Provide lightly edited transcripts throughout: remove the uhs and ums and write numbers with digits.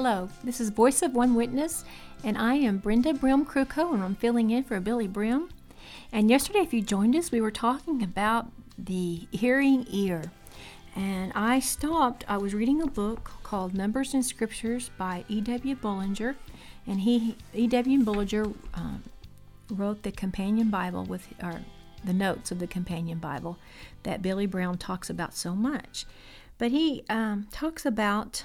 Hello, this is Voice of One Witness, and I am Brenda Brim-Kruko, and I'm filling in for Billy Brim. And yesterday, if you joined us, we were talking about the hearing ear. And I was reading a book called Numbers and Scriptures by E.W. Bullinger, and E.W. Bullinger wrote the companion Bible the notes of the companion Bible that Billy Brown talks about so much. But he talks about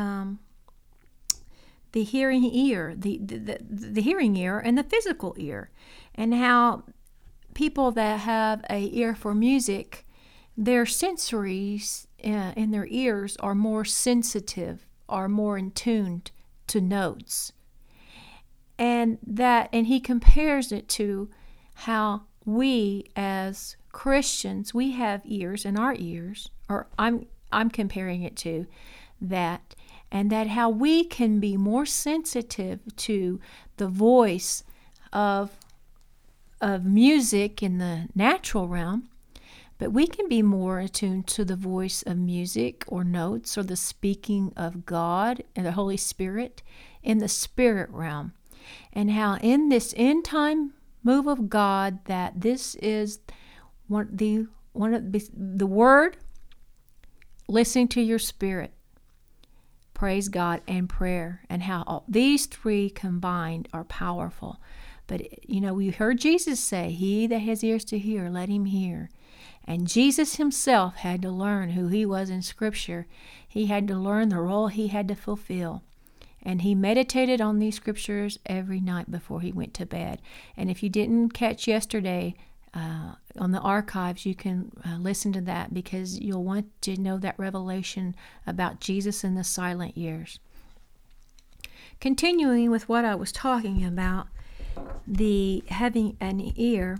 the hearing ear, the hearing ear and the physical ear, and how people that have a ear for music, their sensories in their ears are more sensitive, are more in tune to notes. And he compares it to how we as Christians, we have ears in our ears, or I'm comparing it to that, and that how we can be more sensitive to the voice of music in the natural realm, but we can be more attuned to the voice of music or notes or the speaking of God and the Holy Spirit in the spirit realm. And how in this end time move of God, that this is one of the word, listening to your spirit, praise God, and prayer, and how all these three combined are powerful. But we heard Jesus say, "He that has ears to hear, let him hear." And Jesus himself had to learn who he was in Scripture. He had to learn the role he had to fulfill. And he meditated on these Scriptures every night before he went to bed. And if you didn't catch yesterday, on the archives, you can listen to that, because you'll want to know that revelation about Jesus in the silent years. Continuing with what I was talking about, the having an ear,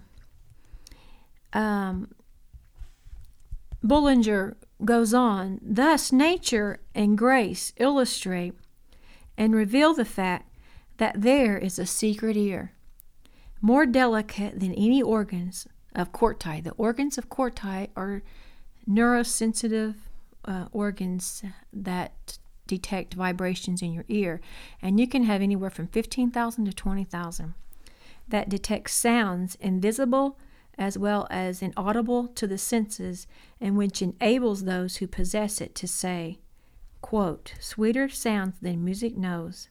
Bullinger goes on, "Thus nature and grace illustrate and reveal the fact that there is a secret ear, more delicate than any organs of Corti." The organs of Corti are neurosensitive organs that detect vibrations in your ear. And you can have anywhere from 15,000 to 20,000 that detect sounds invisible as well as inaudible to the senses, and which enables those who possess it to say, quote, "Sweeter sounds than music knows.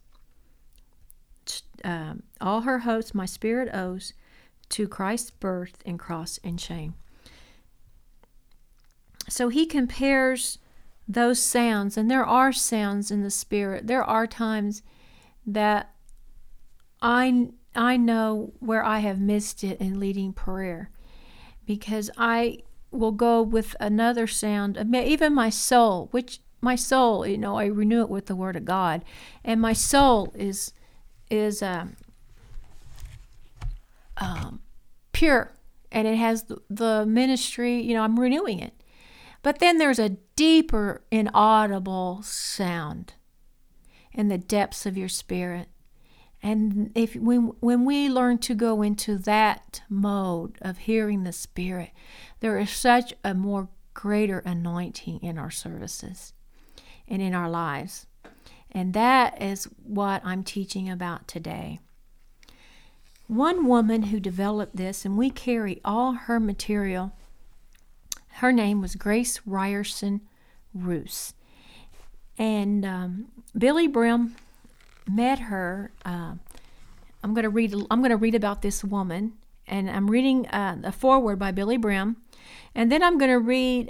All her hosts my spirit owes to Christ's birth and cross and shame." So he compares those sounds, and there are sounds in the spirit. There are times that I know where I have missed it in leading prayer, because I will go with another sound, even my soul, I renew it with the Word of God, and my soul is pure, and it has the ministry, I'm renewing it. But then there's a deeper, inaudible sound in the depths of your spirit. And when we learn to go into that mode of hearing the Spirit, there is such a more greater anointing in our services and in our lives. And that is what I'm teaching about today. One woman who developed this, and we carry all her material, her name was Grace Ryerson Roos. And Billy Brim met her. I'm going to read about this woman, and I'm reading a foreword by Billy Brim, and then I'm going to read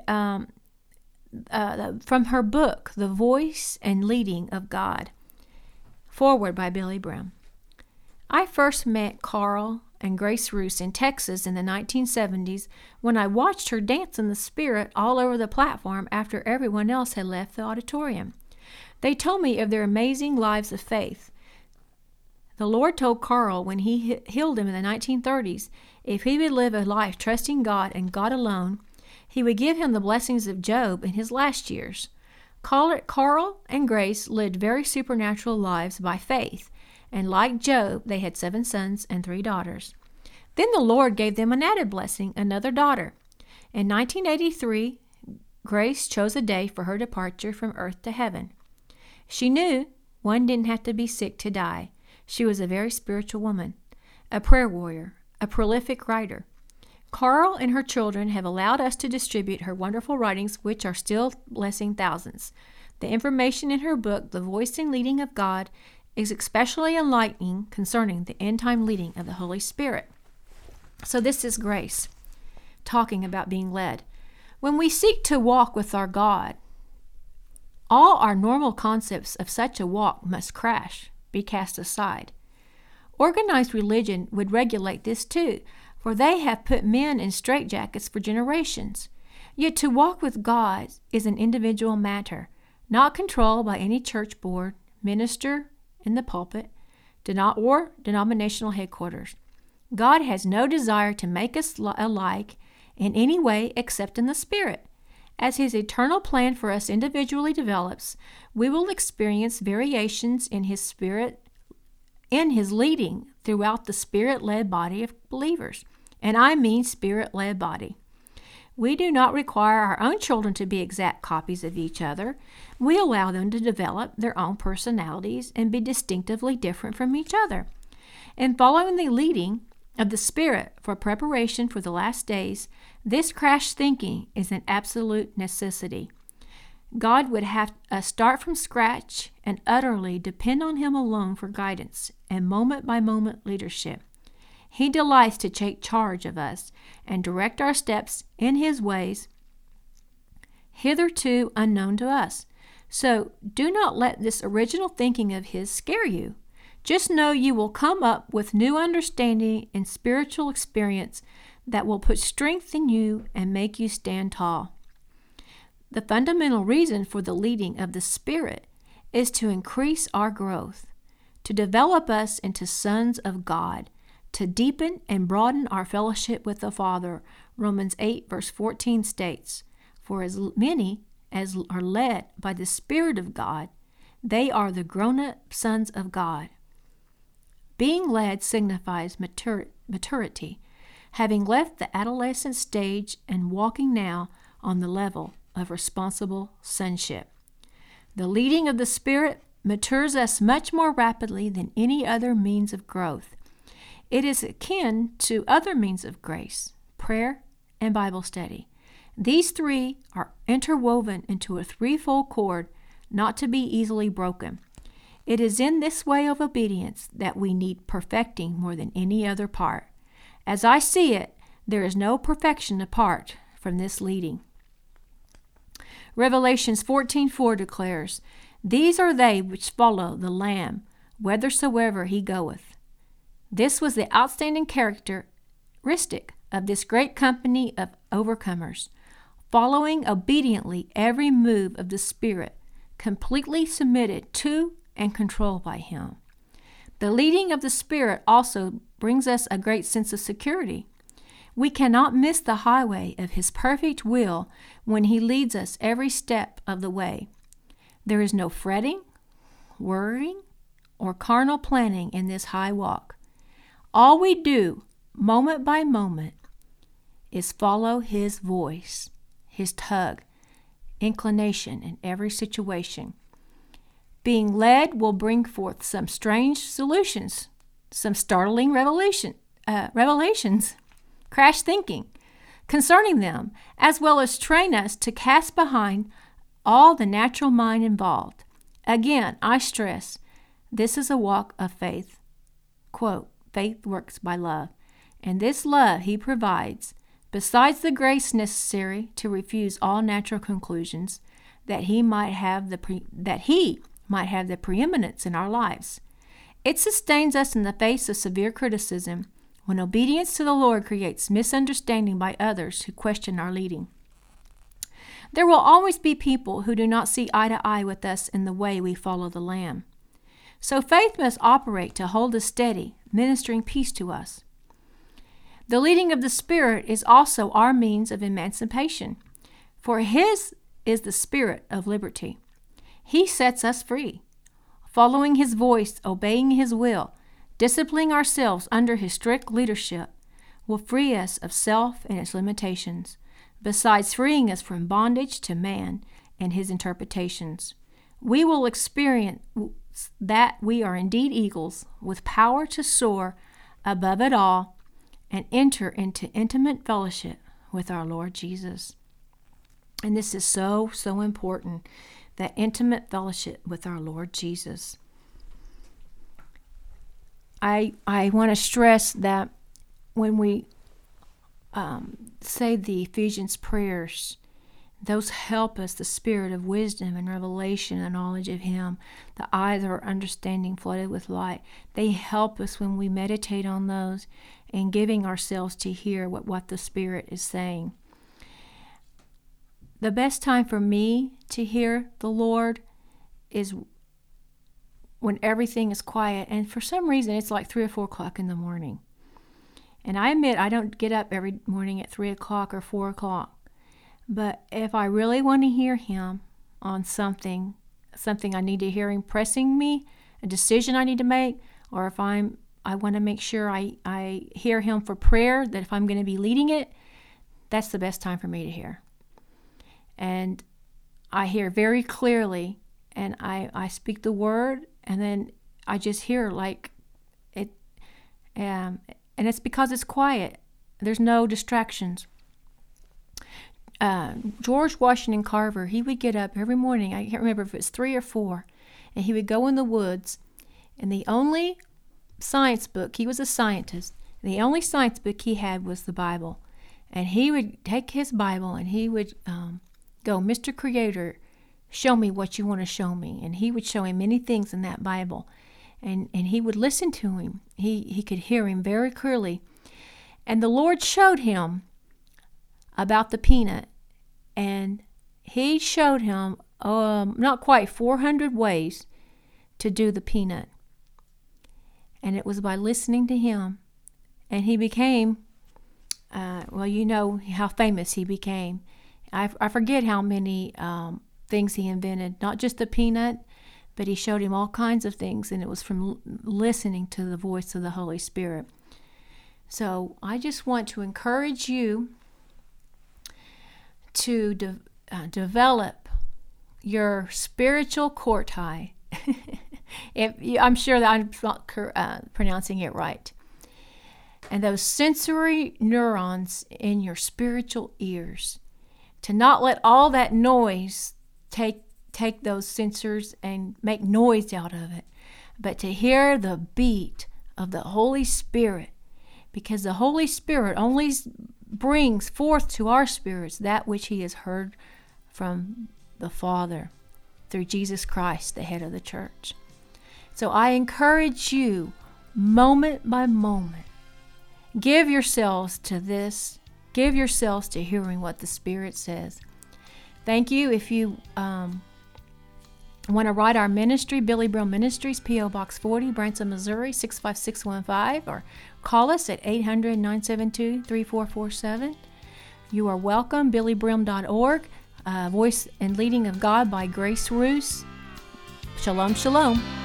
from her book, The Voice and Leading of God. Foreword by Billy Brim. "I first met Carl and Grace Roos in Texas in the 1970s when I watched her dance in the Spirit all over the platform after everyone else had left the auditorium. They told me of their amazing lives of faith. The Lord told Carl when he healed him in the 1930s, if he would live a life trusting God and God alone, he would give him the blessings of Job in his last years. Carl and Grace lived very supernatural lives by faith, and like Job, they had 7 sons and 3 daughters. Then the Lord gave them an added blessing, another daughter. In 1983, Grace chose a day for her departure from earth to heaven. She knew One didn't have to be sick to die. She was a very spiritual woman, a prayer warrior, a prolific writer. Carl and her children have allowed us to distribute her wonderful writings, which are still blessing thousands. The information in her book, The Voice and Leading of God, is especially enlightening concerning the end-time leading of the Holy Spirit. So this is Grace, talking about being led. When we seek to walk with our God, all our normal concepts of such a walk must crash, be cast aside. Organized religion would regulate this too, for they have put men in straitjackets for generations. Yet to walk with God is an individual matter, not controlled by any church board, minister in the pulpit, or denominational headquarters. God has no desire to make us alike in any way except in the Spirit. As His eternal plan for us individually develops, we will experience variations in His Spirit, in His leading throughout the Spirit-led body of believers. And I mean Spirit-led body. We do not require our own children to be exact copies of each other. We allow them to develop their own personalities and be distinctively different from each other. In following the leading of the Spirit for preparation for the last days, this crash thinking is an absolute necessity. God would have us start from scratch and utterly depend on Him alone for guidance and moment-by-moment leadership. He delights to take charge of us and direct our steps in His ways, hitherto unknown to us. So do not let this original thinking of His scare you. Just know you will come up with new understanding and spiritual experience that will put strength in you and make you stand tall. The fundamental reason for the leading of the Spirit is to increase our growth, to develop us into sons of God, to deepen and broaden our fellowship with the Father. Romans 8 verse 14 states, "For as many as are led by the Spirit of God, they are the grown-up sons of God." Being led signifies maturity, having left the adolescent stage and walking now on the level of responsible sonship. The leading of the Spirit matures us much more rapidly than any other means of growth. It is akin to other means of grace, prayer, and Bible study. These three are interwoven into a threefold cord, not to be easily broken. It is in this way of obedience that we need perfecting more than any other part. As I see it, there is no perfection apart from this leading. Revelations 14:4 declares, "These are they which follow the Lamb, whithersoever He goeth." This was the outstanding characteristic of this great company of overcomers, following obediently every move of the Spirit, completely submitted to and controlled by Him. The leading of the Spirit also brings us a great sense of security. We cannot miss the highway of His perfect will when He leads us every step of the way. There is no fretting, worrying, or carnal planning in this high walk. All we do, moment by moment, is follow His voice, His tug, inclination in every situation. Being led will bring forth some strange solutions, some startling revelations, crash thinking concerning them, as well as train us to cast behind all the natural mind involved. Again, I stress, this is a walk of faith. Quote, "Faith works by love, and this love He provides, besides the grace necessary to refuse all natural conclusions, that He might have the preeminence in our lives. It sustains us in the face of severe criticism when obedience to the Lord creates misunderstanding by others who question our leading. There will always be people who do not see eye to eye with us in the way we follow the Lamb. So faith must operate to hold us steady, ministering peace to us. The leading of the Spirit is also our means of emancipation, for His is the Spirit of liberty. He sets us free. Following His voice, obeying His will, disciplining ourselves under His strict leadership will free us of self and its limitations, besides freeing us from bondage to man and his interpretations. we will experience that we are indeed eagles with power to soar above it all and enter into intimate fellowship with our Lord Jesus. And this is so, so important, that intimate fellowship with our Lord Jesus. I want to stress that when we say the Ephesians prayers, those help us, the spirit of wisdom and revelation and knowledge of Him, the eyes of our understanding flooded with light. They help us when we meditate on those and giving ourselves to hear what the Spirit is saying. The best time for me to hear the Lord is when everything is quiet. And for some reason, it's like 3 or 4 o'clock in the morning. And I admit I don't get up every morning at 3 o'clock or 4 o'clock. But if I really want to hear Him on something I need to hear Him pressing me, a decision I need to make, or if I want to make sure I hear Him for prayer, that if I'm going to be leading it, that's the best time for me to hear. And I hear very clearly, and I speak the word, and then I just hear like it, and it's because it's quiet. There's no distractions. George Washington Carver, he would get up every morning. I can't remember if it was 3 or 4, and he would go in the woods. And the only science book, he was a scientist, and the only science book he had was the Bible. And he would take his Bible and he would go, Mr. Creator, show me what you want to show me. And he would show him many things in that Bible. And he would listen to him. He could hear him very clearly. And the Lord showed him about the peanut. And He showed him not quite 400 ways to do the peanut. And it was by listening to him. And he became, you know how famous he became. I forget how many things he invented. Not just the peanut, but he showed him all kinds of things. And it was from listening to the voice of the Holy Spirit. So I just want to encourage you to develop your spiritual corti. I'm sure that I'm not pronouncing it right. And those sensory neurons in your spiritual ears, to not let all that noise take those sensors and make noise out of it, but to hear the beat of the Holy Spirit, because the Holy Spirit only brings forth to our spirits that which He has heard from the Father through Jesus Christ, the head of the church. So I encourage you, moment by moment, give yourselves to this. Give yourselves to hearing what the Spirit says. Thank you. If you want to write our ministry, Billy Brill Ministries, P.O. Box 40, Branson, Missouri, 65615, or call us at 800-972-3447. You are welcome. BillyBrim.org. Voice and Leading of God by Grace Roos. Shalom, shalom.